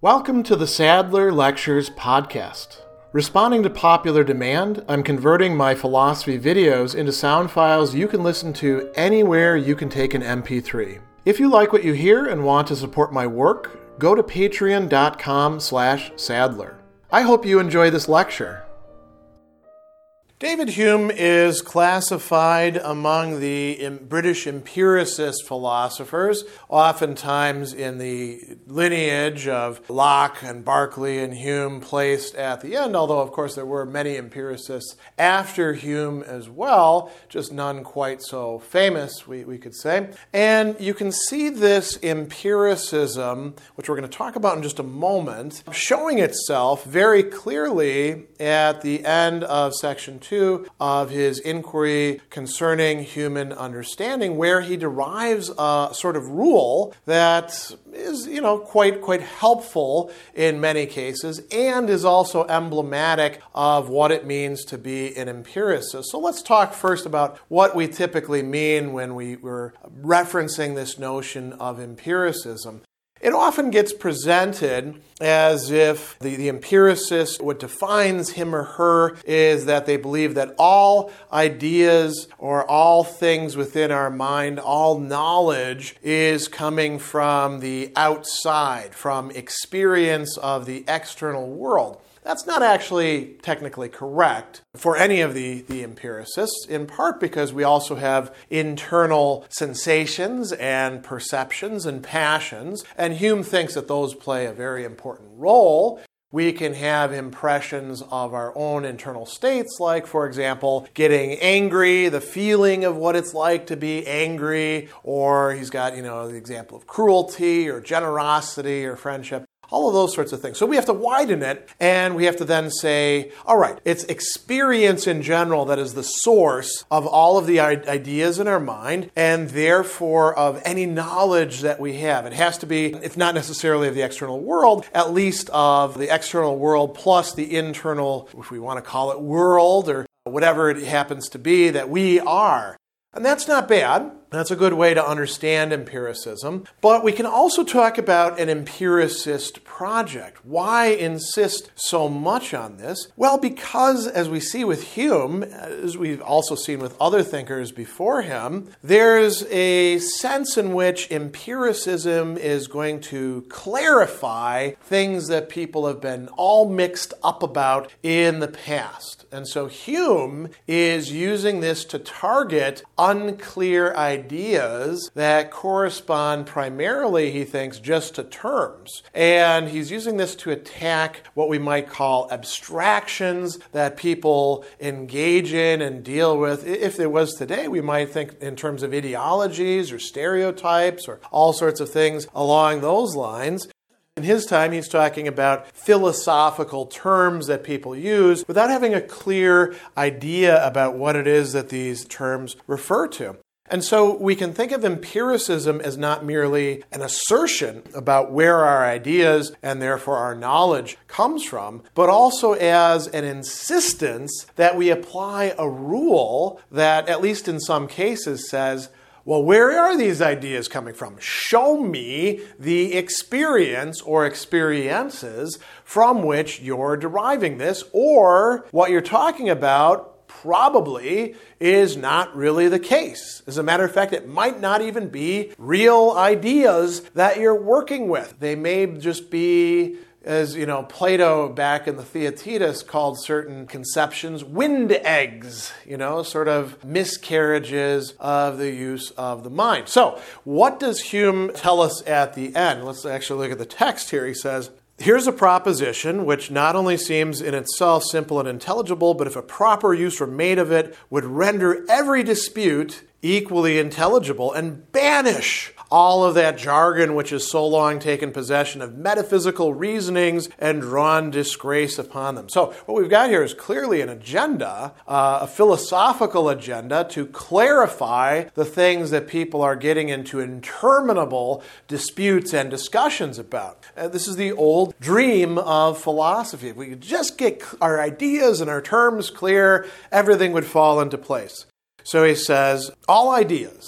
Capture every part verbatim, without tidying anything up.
Welcome to the Sadler Lectures podcast. Responding to popular demand, I'm converting my philosophy videos into sound files you can listen to anywhere you can take an M P three. If you like what you hear and want to support my work, go to patreon.com slash Sadler. I hope you enjoy this lecture. David Hume is classified among the British empiricist philosophers, oftentimes in the lineage of Locke and Berkeley and Hume placed at the end, although of course there were many empiricists after Hume as well, just none quite so famous, we, we could say. And you can see this empiricism, which we're going to talk about in just a moment, showing itself very clearly at the end of section two of his inquiry concerning human understanding, where he derives a sort of rule that is, you know, quite quite helpful in many cases and is also emblematic of what it means to be an empiricist. So let's talk first about what we typically mean when we were referencing this notion of empiricism. It often gets presented as if the, the empiricist, what defines him or her is that they believe that all ideas or all things within our mind, all knowledge is coming from the outside, from experience of the external world. That's not actually technically correct for any of the, the empiricists, in part because we also have internal sensations and perceptions and passions, and Hume thinks that those play a very important role. We can have impressions of our own internal states, like, for example, getting angry, the feeling of what it's like to be angry, or he's got, you know, the example of cruelty or generosity or friendship. All of those sorts of things. So we have to widen it, and we have to then say, all right, it's experience in general that is the source of all of the ideas in our mind, and therefore of any knowledge that we have. It has to be, if not necessarily of the external world, at least of the external world plus the internal, if we want to call it world, or whatever it happens to be, that we are. And that's not bad. That's a good way to understand empiricism. But we can also talk about an empiricist project. Why insist so much on this? Well, because as we see with Hume, as we've also seen with other thinkers before him, there's a sense in which empiricism is going to clarify things that people have been all mixed up about in the past. And so Hume is using this to target unclear ideas ideas that correspond primarily, he thinks, just to terms. And he's using this to attack what we might call abstractions that people engage in and deal with. If there was today, we might think in terms of ideologies or stereotypes or all sorts of things along those lines. In his time, he's talking about philosophical terms that people use without having a clear idea about what it is that these terms refer to. And so we can think of empiricism as not merely an assertion about where our ideas and therefore our knowledge comes from, but also as an insistence that we apply a rule that, at least in some cases, says, well, where are these ideas coming from? Show me the experience or experiences from which you're deriving this, or what you're talking about probably is not really the case. As a matter of fact, it might not even be real ideas that you're working with. They may just be, as you know, Plato back in the Theaetetus called certain conceptions wind eggs, you know, sort of miscarriages of the use of the mind. So, what does Hume tell us at the end? Let's actually look at the text here. He says, here's a proposition which not only seems in itself simple and intelligible, but if a proper use were made of it, would render every dispute equally intelligible and banish all of that jargon which has so long taken possession of metaphysical reasonings and drawn disgrace upon them. So what we've got here is clearly an agenda, uh, a philosophical agenda to clarify the things that people are getting into interminable disputes and discussions about. Uh, this is the old dream of philosophy. If we could just get our ideas and our terms clear, everything would fall into place. So he says, all ideas,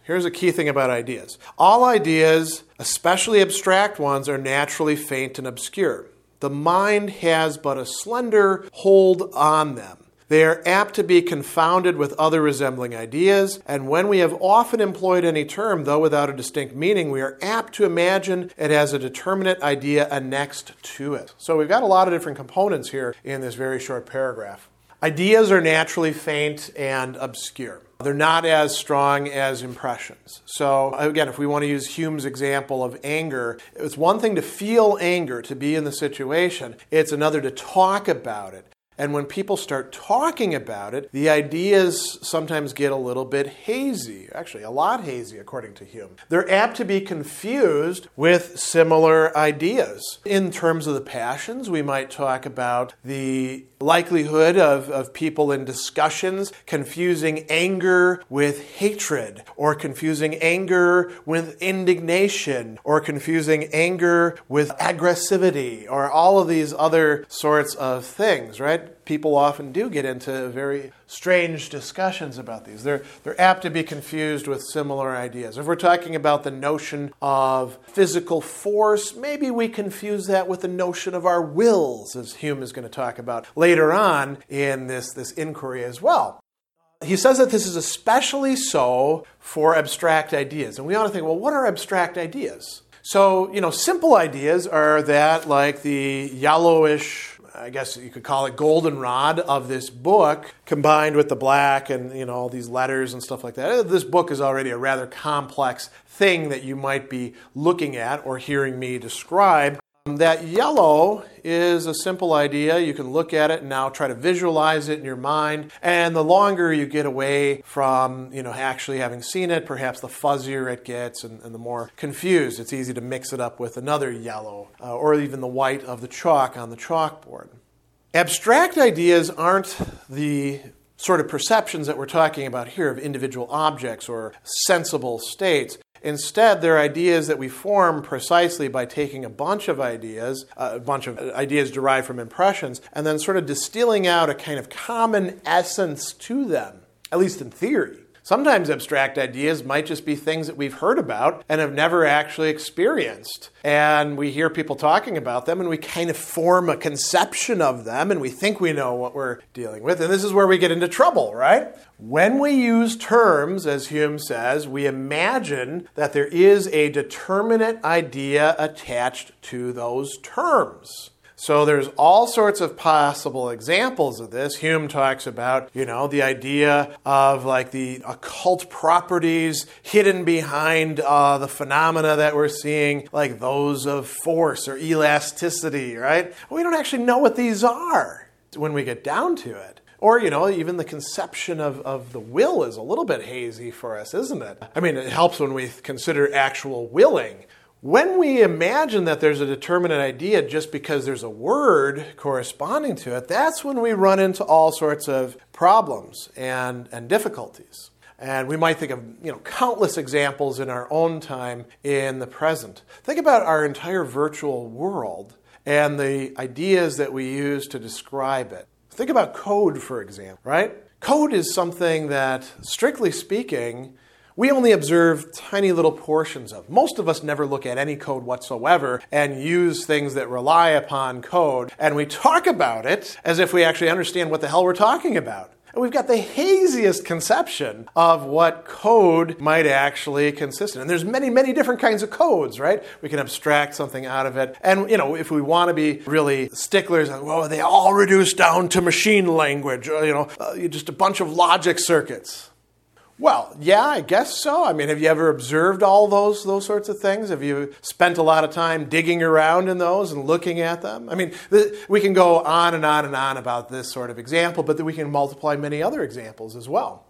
Here's a key thing about ideas. All ideas, especially abstract ones, are naturally faint and obscure. The mind has but a slender hold on them. They are apt to be confounded with other resembling ideas, and when we have often employed any term, though without a distinct meaning, we are apt to imagine it has a determinate idea annexed to it. So we've got a lot of different components here in this very short paragraph. Ideas are naturally faint and obscure. They're not as strong as impressions. So again, if we want to use Hume's example of anger, it's one thing to feel anger, to be in the situation. It's another to talk about it. And when people start talking about it, the ideas sometimes get a little bit hazy, actually a lot hazy according to Hume. They're apt to be confused with similar ideas. In terms of the passions, we might talk about the likelihood of, of people in discussions confusing anger with hatred, or confusing anger with indignation, or confusing anger with aggressivity, or all of these other sorts of things, right? People often do get into very strange discussions about these. They're, they're apt to be confused with similar ideas. If we're talking about the notion of physical force, maybe we confuse that with the notion of our wills, as Hume is going to talk about later on in this, this inquiry as well. He says that this is especially so for abstract ideas. And we ought to think, well, what are abstract ideas? So, you know, simple ideas are that, like the yellowish, I guess you could call it goldenrod of this book, combined with the black and, you know, all these letters and stuff like that. This book is already a rather complex thing that you might be looking at or hearing me describe. That yellow is a simple idea. You can look at it and now try to visualize it in your mind. And the longer you get away from, you know, actually having seen it, perhaps the fuzzier it gets and, and the more confused. It's easy to mix it up with another yellow uh, or even the white of the chalk on the chalkboard. Abstract ideas aren't the sort of perceptions that we're talking about here of individual objects or sensible states. Instead, they're ideas that we form precisely by taking a bunch of ideas, a bunch of ideas derived from impressions, and then sort of distilling out a kind of common essence to them, at least in theory. Sometimes abstract ideas might just be things that we've heard about and have never actually experienced. And we hear people talking about them and we kind of form a conception of them and we think we know what we're dealing with. And this is where we get into trouble, right? When we use terms, as Hume says, we imagine that there is a determinate idea attached to those terms. So there's all sorts of possible examples of this. Hume talks about, you know, the idea of like the occult properties hidden behind uh, the phenomena that we're seeing, like those of force or elasticity, right? We don't actually know what these are when we get down to it. Or, you know, even the conception of, of the will is a little bit hazy for us, isn't it? I mean, it helps when we consider actual willing. When we imagine that there's a determinate idea just because there's a word corresponding to it, that's when we run into all sorts of problems and, and difficulties. And we might think of, you know, countless examples in our own time in the present. Think about our entire virtual world and the ideas that we use to describe it. Think about code, for example, right? Code is something that, strictly speaking, we only observe tiny little portions of. Most of us never look at any code whatsoever and use things that rely upon code, and we talk about it as if we actually understand what the hell we're talking about. And we've got the haziest conception of what code might actually consist in. And there's many, many different kinds of codes, right? We can abstract something out of it. And, you know, if we want to be really sticklers, well, they all reduce down to machine language, or, you know, uh, just a bunch of logic circuits. Well, yeah, I guess so. I mean, have you ever observed all those those sorts of things? Have you spent a lot of time digging around in those and looking at them? I mean, th- we can go on and on and on about this sort of example, but we can multiply many other examples as well.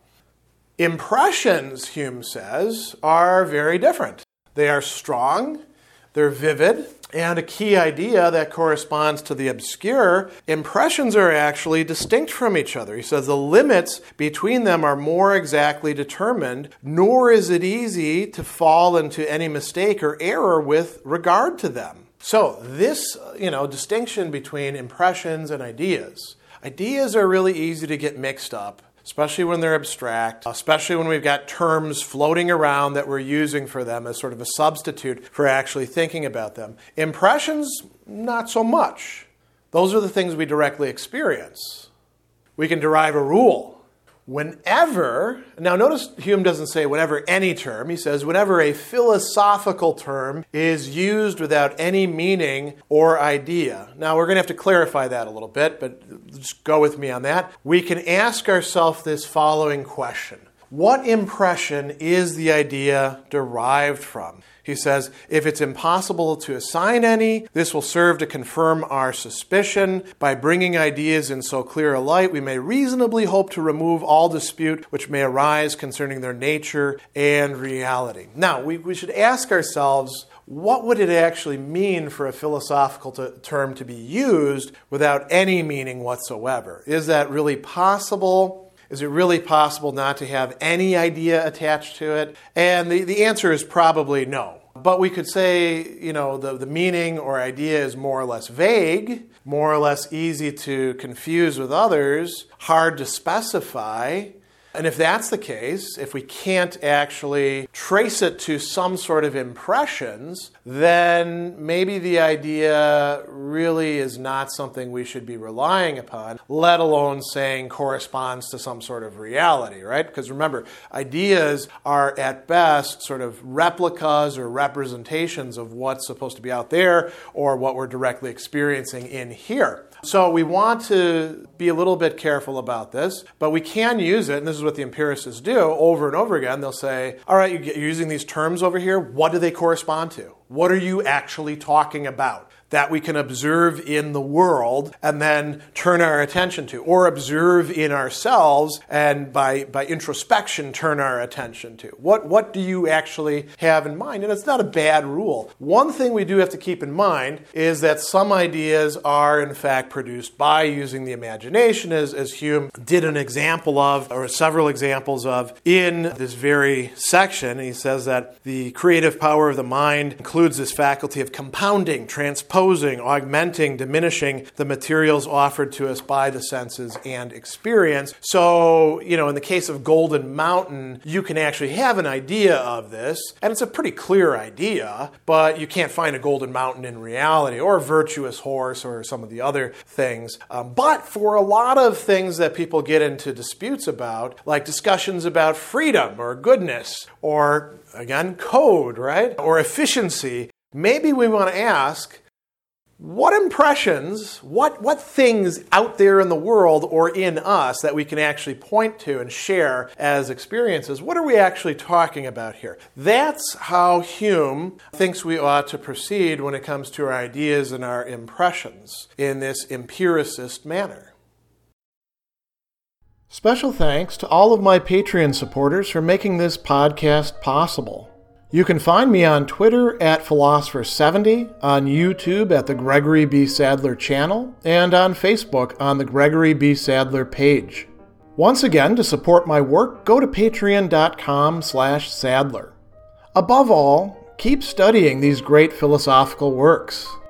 Impressions, Hume says, are very different. They are strong, they're vivid, and a key idea that corresponds to the obscure, impressions are actually distinct from each other. He says the limits between them are more exactly determined, nor is it easy to fall into any mistake or error with regard to them. So this, you know, distinction between impressions and ideas. Ideas are really easy to get mixed up. especially when they're abstract, especially when we've got terms floating around that we're using for them as sort of a substitute for actually thinking about them. Impressions, not so much. Those are the things we directly experience. We can derive a rule. Whenever, now notice Hume doesn't say whenever any term, he says whenever a philosophical term is used without any meaning or idea. Now we're going to have to clarify that a little bit, but just go with me on that. We can ask ourselves this following question. What impression is the idea derived from? He says, if it's impossible to assign any, this will serve to confirm our suspicion. By bringing ideas in so clear a light, we may reasonably hope to remove all dispute which may arise concerning their nature and reality. Now, we, we should ask ourselves, what would it actually mean for a philosophical t- term to be used without any meaning whatsoever? Is that really possible? Is it really possible not to have any idea attached to it? And the, the answer is probably no. But we could say, you know, the, the meaning or idea is more or less vague, more or less easy to confuse with others, hard to specify. And if that's the case, if we can't actually trace it to some sort of impressions, then maybe the idea really is not something we should be relying upon, let alone saying corresponds to some sort of reality, right? Because remember, ideas are at best sort of replicas or representations of what's supposed to be out there or what we're directly experiencing in here. So we want to be a little bit careful about this, but we can use it, and this is what the empiricists do over and over again. They'll say, all right, you're using these terms over here. What do they correspond to? What are you actually talking about that we can observe in the world and then turn our attention to, or observe in ourselves and by, by introspection turn our attention to? What, what do you actually have in mind? And it's not a bad rule. One thing we do have to keep in mind is that some ideas are in fact produced by using the imagination, as, as Hume did an example of, or several examples of, in this very section. He says that the creative power of the mind includes this faculty of compounding, transposing, augmenting, diminishing the materials offered to us by the senses and experience. So, you know, in the case of Golden Mountain, you can actually have an idea of this, and it's a pretty clear idea, but you can't find a Golden Mountain in reality, or a virtuous horse, or some of the other things. Um, but for a lot of things that people get into disputes about, like discussions about freedom or goodness, or again, code, right? Or efficiency, maybe we want to ask, what impressions, what, what things out there in the world or in us that we can actually point to and share as experiences, what are we actually talking about here? That's how Hume thinks we ought to proceed when it comes to our ideas and our impressions in this empiricist manner. Special thanks to all of my Patreon supporters for making this podcast possible. You can find me on Twitter at Philosopher seventy, on YouTube at the Gregory B. Sadler channel, and on Facebook on the Gregory B. Sadler page. Once again, to support my work, go to patreon.com slash Sadler. Above all, keep studying these great philosophical works.